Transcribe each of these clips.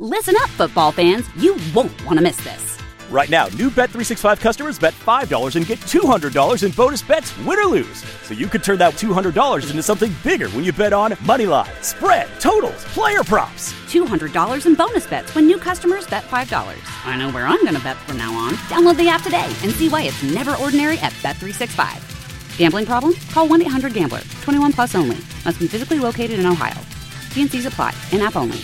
Listen up, football fans. You won't want to miss this. Right now, new Bet365 customers bet $5 and get $200 in bonus bets, win or lose. So you could turn that $200 into something bigger when you bet on money line, spread, totals, player props. $200 in bonus bets when new customers bet $5. I know where I'm going to bet from now on. Download the app today and see why it's never ordinary at Bet365. Gambling problem? Call 1-800-GAMBLER. 21 plus only. Must be physically located in Ohio. T&Cs apply. In-app only.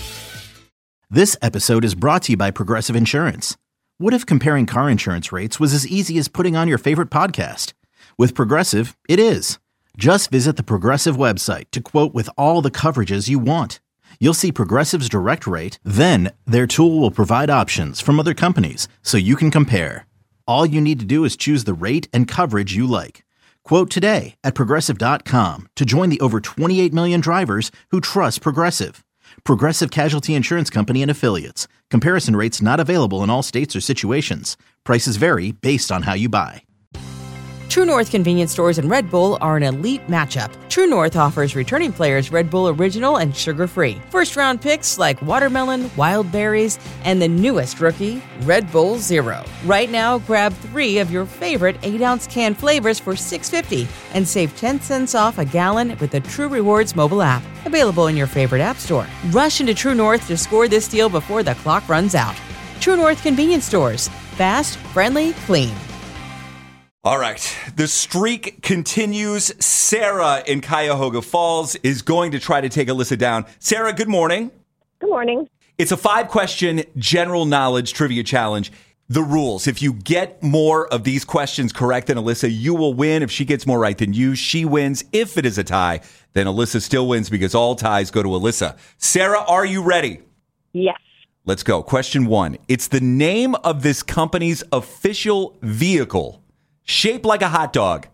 This episode is brought to you by Progressive Insurance. What if comparing car insurance rates was as easy as putting on your favorite podcast? With Progressive, it is. Just visit the Progressive website to quote with all the coverages you want. You'll see Progressive's direct rate, then their tool will provide options from other companies so you can compare. All you need to do is choose the rate and coverage you like. Quote today at Progressive.com to join the over 28 million drivers who trust Progressive. Progressive Casualty Insurance Company and Affiliates. Comparison rates not available in all states or situations. Prices vary based on how you buy. True North convenience stores and Red Bull are an elite matchup. True North offers returning players Red Bull Original and sugar-free. First-round picks like watermelon, wild berries, and the newest rookie, Red Bull Zero. Right now, grab 3 of your favorite 8-ounce can flavors for $6.50 and save 10 cents off a gallon with the True Rewards mobile app. Available in your favorite app store. Rush into True North to score this deal before the clock runs out. True North convenience stores. Fast, friendly, clean. All right. The streak continues. Sarah in Cuyahoga Falls is going to try to take Alyssa down. Sarah, good morning. Good morning. It's a 5-question general knowledge trivia challenge. The rules: if you get more of these questions correct than Alyssa, you will win. If she gets more right than you, she wins. If it is a tie, then Alyssa still wins because all ties go to Alyssa. Sarah, are you ready? Yes. Let's go. Question 1. It's the name of this company's official vehicle, shaped like a hot dog.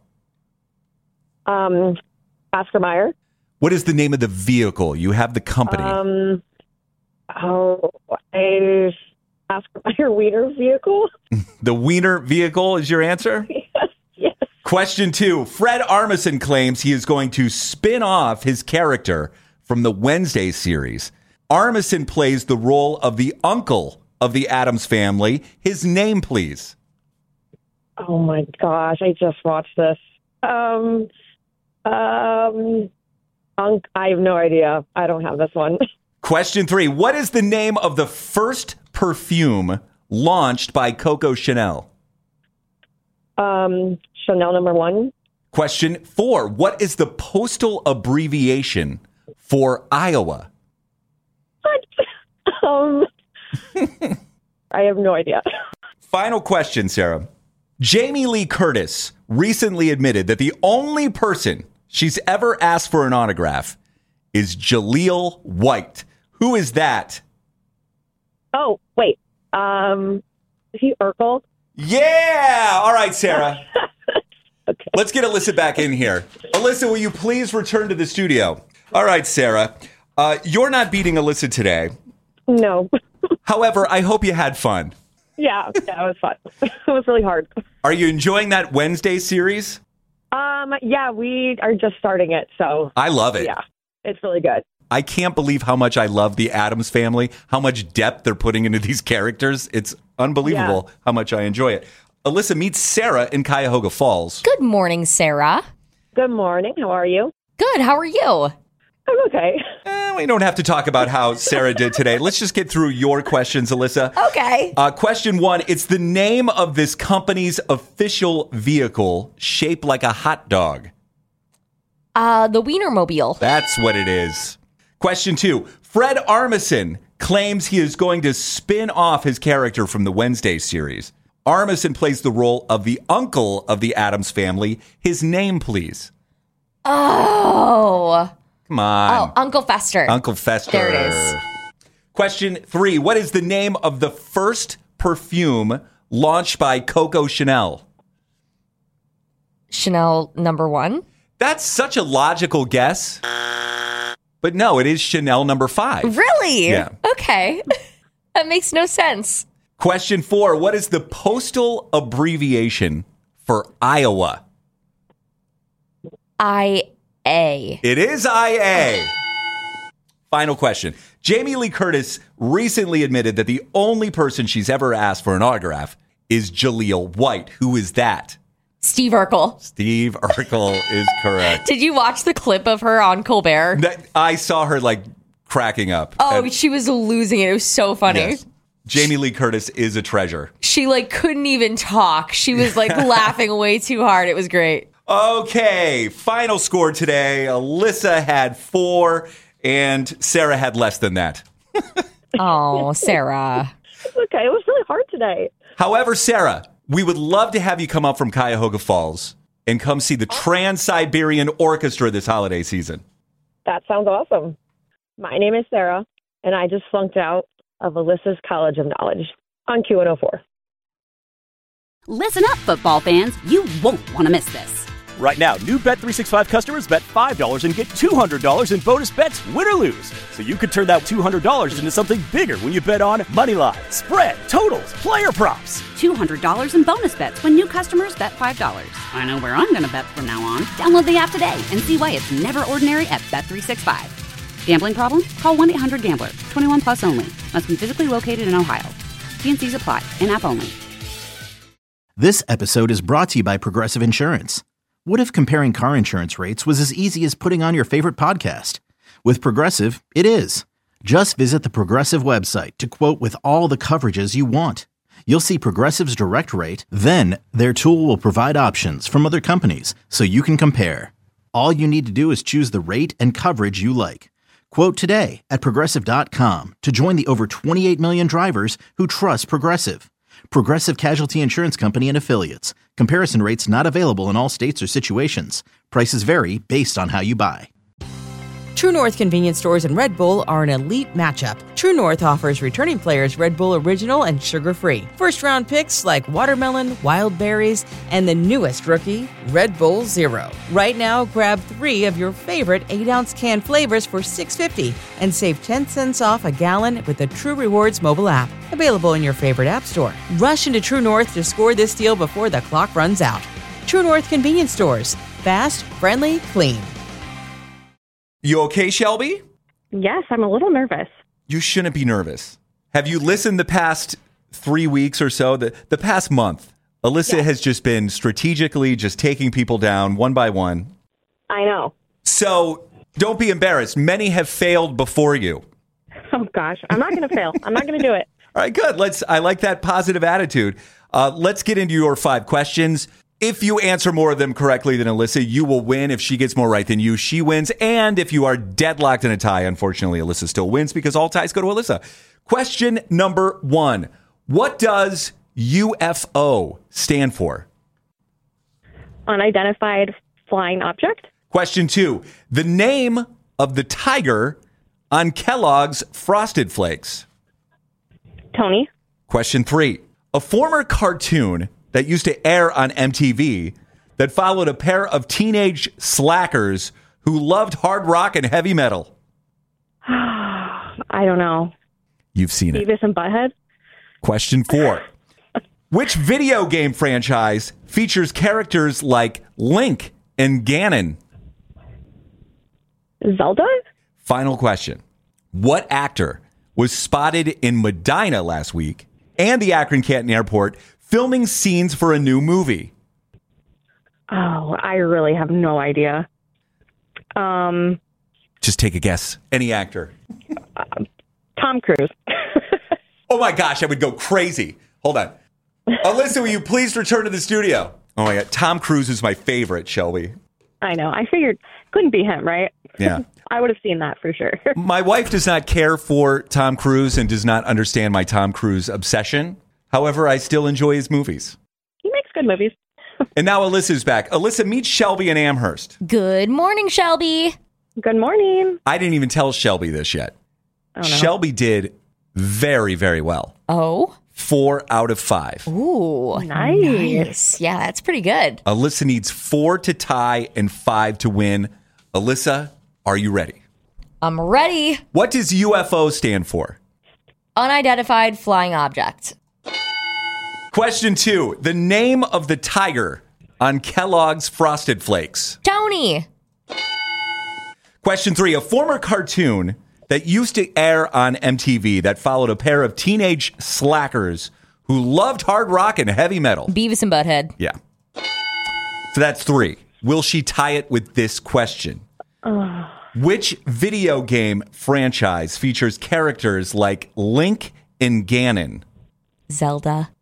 Oscar Mayer. What is the name of the vehicle? You have the company. Oscar Mayer Wiener vehicle. The Wiener vehicle is your answer? Yes. Question 2. Fred Armisen claims he is going to spin off his character from the Wednesday series. Armisen plays the role of the uncle of the Addams family. His name, please. Oh my gosh, I just watched this. I have no idea. I don't have this one. Question 3. What is the name of the first perfume launched by Coco Chanel? Chanel number 1. Question 4. What is the postal abbreviation for Iowa? What? I have no idea. Final question, Sarah. Jamie Lee Curtis recently admitted that the only person she's ever asked for an autograph is Jaleel White. Who is that? Oh, wait. Is he Urkel? Yeah! All right, Sarah. Okay. Let's get Alyssa back in here. Alyssa, will you please return to the studio? All right, Sarah. You're not beating Alyssa today. No. However, I hope you had fun. Yeah, it was fun. It was really hard. Are you enjoying that Wednesday series? Yeah, we are just starting it, so. I love it. Yeah, it's really good. I can't believe how much I love the Addams family, how much depth they're putting into these characters. It's unbelievable how much I enjoy it. Alyssa meets Sarah in Cuyahoga Falls. Good morning, Sarah. Good morning. How are you? Good. How are you? I'm okay. We don't have to talk about how Sarah did today. Let's just get through your questions, Alyssa. Okay. Question 1. It's the name of this company's official vehicle shaped like a hot dog. The Wienermobile. That's what it is. Question 2. Fred Armisen claims he is going to spin off his character from the Wednesday series. Armisen plays the role of the uncle of the Addams family. His name, please. Oh. Come on. Oh, Uncle Fester. Uncle Fester. There it is. Question 3. What is the name of the first perfume launched by Coco Chanel? Chanel number 1. That's such a logical guess. But no, it is Chanel number 5. Really? Yeah. Okay. That makes no sense. Question 4. What is the postal abbreviation for Iowa? IA. It is IA. Final question. Jamie Lee Curtis recently admitted that the only person she's ever asked for an autograph is Jaleel White. Who is that? Steve Urkel. Steve Urkel is correct. Did you watch the clip of her on Colbert? I saw her like cracking up. Oh, she was losing it. It was so funny. Yes. Jamie Lee Curtis is a treasure. She like couldn't even talk. She was like laughing way too hard. It was great. Okay, final score today. Alyssa had 4 and Sarah had less than that. Oh, Sarah. It's okay. It was really hard today. However, Sarah, we would love to have you come up from Cuyahoga Falls and come see the Trans-Siberian Orchestra this holiday season. That sounds awesome. My name is Sarah, and I just flunked out of Alyssa's College of Knowledge on Q104. Listen up, football fans. You won't want to miss this. Right now, new Bet365 customers bet $5 and get $200 in bonus bets, win or lose. So you could turn that $200 into something bigger when you bet on money line, spread, totals, player props. $200 in bonus bets when new customers bet $5. I know where I'm going to bet from now on. Download the app today and see why it's never ordinary at Bet365. Gambling problem? Call 1-800-GAMBLER. 21 plus only. Must be physically located in Ohio. T&Cs apply. In-app only. This episode is brought to you by Progressive Insurance. What if comparing car insurance rates was as easy as putting on your favorite podcast? With Progressive, it is. Just visit the Progressive website to quote with all the coverages you want. You'll see Progressive's direct rate, then their tool will provide options from other companies so you can compare. All you need to do is choose the rate and coverage you like. Quote today at Progressive.com to join the over 28 million drivers who trust Progressive. Progressive Casualty Insurance Company and Affiliates. Comparison rates not available in all states or situations. Prices vary based on how you buy. True North convenience stores and Red Bull are an elite matchup. True North offers returning players Red Bull Original and sugar-free. First-round picks like watermelon, wild berries, and the newest rookie, Red Bull Zero. Right now, grab 3 of your favorite 8-ounce can flavors for $6.50 and save 10 cents off a gallon with the True Rewards mobile app. Available in your favorite app store. Rush into True North to score this deal before the clock runs out. True North convenience stores. Fast, friendly, clean. You okay, Shelby? Yes, I'm a little nervous. You shouldn't be nervous. Have you listened the past 3 weeks or so? The past month, Alyssa has just been strategically just taking people down one by one. I know. So don't be embarrassed. Many have failed before you. Oh, gosh. I'm not going to fail. I'm not going to do it. All right, good. I like that positive attitude. Let's get into your 5 questions. If you answer more of them correctly than Alyssa, you will win. If she gets more right than you, she wins. And if you are deadlocked in a tie, unfortunately, Alyssa still wins because all ties go to Alyssa. Question number 1. What does UFO stand for? Unidentified flying object. Question 2. The name of the tiger on Kellogg's Frosted Flakes. Tony. Question 3. A former cartoon that used to air on MTV that followed a pair of teenage slackers who loved hard rock and heavy metal. I don't know. You've seen it. Beavis and Butthead. Question 4. Which video game franchise features characters like Link and Ganon? Zelda? Final question. What actor was spotted in Medina last week and the Akron Canton Airport filming scenes for a new movie? Oh, I really have no idea. Just take a guess. Any actor. Tom Cruise. Oh my gosh, I would go crazy. Hold on. Alyssa, will you please return to the studio? Oh my God. Tom Cruise is my favorite, Shelby. I know. I figured couldn't be him, right? Yeah. I would have seen that for sure. My wife does not care for Tom Cruise and does not understand my Tom Cruise obsession. However, I still enjoy his movies. He makes good movies. And now Alyssa's back. Alyssa, meet Shelby in Amherst. Good morning, Shelby. Good morning. I didn't even tell Shelby this yet. Oh, no. Shelby did very, very well. Oh. 4 out of 5. Ooh. Nice. Yeah, that's pretty good. Alyssa needs 4 to tie and 5 to win. Alyssa, are you ready? I'm ready. What does UFO stand for? Unidentified flying object. Question 2. The name of the tiger on Kellogg's Frosted Flakes. Tony. Question 3. A former cartoon that used to air on MTV that followed a pair of teenage slackers who loved hard rock and heavy metal? Beavis and Butthead. Yeah. So that's 3. Will she tie it with this question? Which video game franchise features characters like Link and Ganon? Zelda.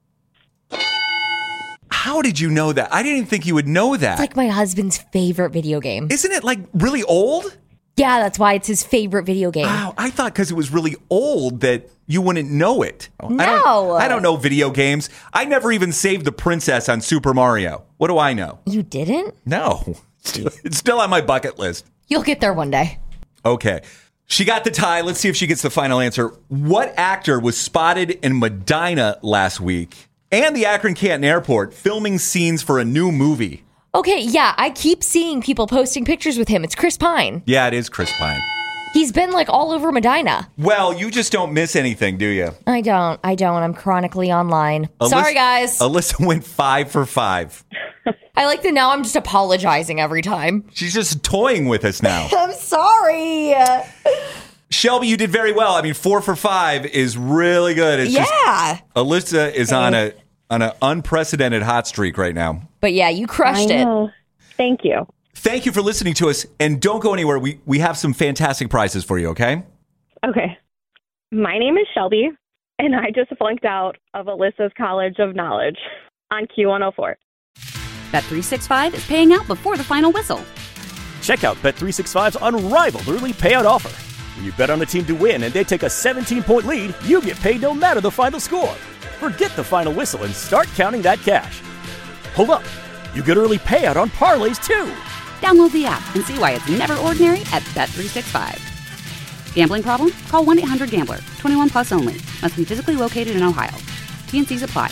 How did you know that? I didn't think you would know that. It's like my husband's favorite video game. Isn't it like really old? Yeah, that's why it's his favorite video game. Wow, I thought because it was really old that you wouldn't know it. No. I don't know video games. I never even saved the princess on Super Mario. What do I know? You didn't? No. It's still on my bucket list. You'll get there one day. Okay. She got the tie. Let's see if she gets the final answer. What actor was spotted in Medina last week and the Akron Canton Airport filming scenes for a new movie? Okay, yeah, I keep seeing people posting pictures with him. It's Chris Pine. Yeah, it is Chris Pine. He's been like all over Medina. Well, you just don't miss anything, do you? I don't. I'm chronically online. Sorry, guys. Alyssa went 5 for 5. I like that now I'm just apologizing every time. She's just toying with us now. I'm sorry. Shelby, you did very well. I mean, 4 for 5 is really good. It's just Alyssa is on an unprecedented hot streak right now. But yeah, you crushed it. Thank you. Thank you for listening to us, and don't go anywhere. We have some fantastic prizes for you, okay? Okay. My name is Shelby, and I just flunked out of Alyssa's College of Knowledge on Q104. Bet365 is paying out before the final whistle. Check out Bet365's unrivaled early payout offer. When you bet on a team to win and they take a 17-point lead, you get paid no matter the final score. Forget the final whistle and start counting that cash. Hold up. You get early payout on parlays, too. Download the app and see why it's never ordinary at Bet365. Gambling problem? Call 1-800-GAMBLER. 21 plus only. Must be physically located in Ohio. T&Cs apply.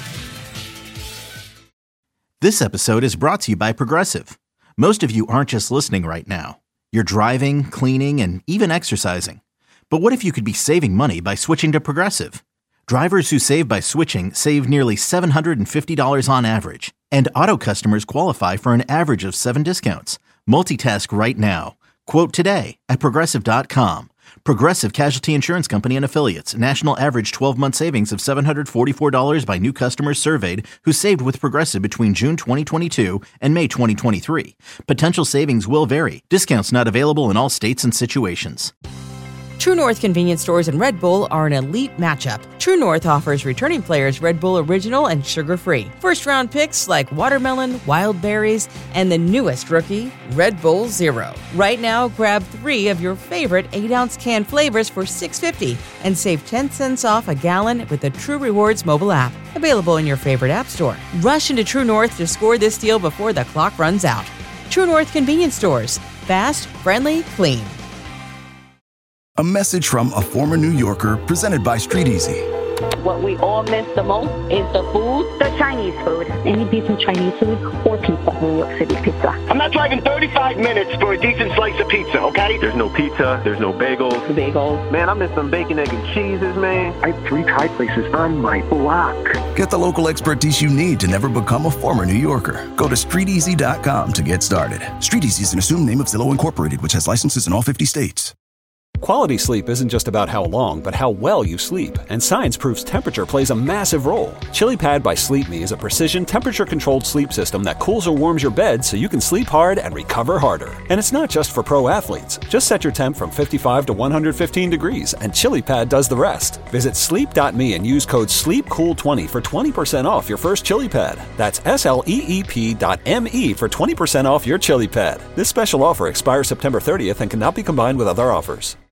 This episode is brought to you by Progressive. Most of you aren't just listening right now. You're driving, cleaning, and even exercising. But what if you could be saving money by switching to Progressive? Drivers who save by switching save nearly $750 on average. And auto customers qualify for an average of 7 discounts. Multitask right now. Quote today at Progressive.com. Progressive Casualty Insurance Company and Affiliates. National average 12-month savings of $744 by new customers surveyed who saved with Progressive between June 2022 and May 2023. Potential savings will vary. Discounts not available in all states and situations. True North convenience stores and Red Bull are an elite matchup. True North offers returning players Red Bull Original and sugar-free. First-round picks like watermelon, wild berries, and the newest rookie, Red Bull Zero. Right now, grab 3 of your favorite 8-ounce can flavors for $6.50 and save 10 cents off a gallon with the True Rewards mobile app. Available in your favorite app store. Rush into True North to score this deal before the clock runs out. True North convenience stores. Fast, friendly, clean. A message from a former New Yorker presented by Street Easy. What we all miss the most is the food. The Chinese food. Any decent Chinese food or pizza. New York City pizza. I'm not driving 35 minutes for a decent slice of pizza, okay? There's no pizza. There's no bagels. Bagels. Man, I miss some bacon, egg, and cheeses, man. I have 3 Thai places on my block. Get the local expertise you need to never become a former New Yorker. Go to StreetEasy.com to get started. Street Easy is an assumed name of Zillow Incorporated, which has licenses in all 50 states. Quality sleep isn't just about how long, but how well you sleep. And science proves temperature plays a massive role. ChiliPad by Sleep Me is a precision temperature-controlled sleep system that cools or warms your bed so you can sleep hard and recover harder. And it's not just for pro athletes. Just set your temp from 55 to 115 degrees, and ChiliPad does the rest. Visit sleep.me and use code SLEEPCOOL20 for 20% off your first ChiliPad. That's SLEEP.me for 20% off your ChiliPad. This special offer expires September 30th and cannot be combined with other offers.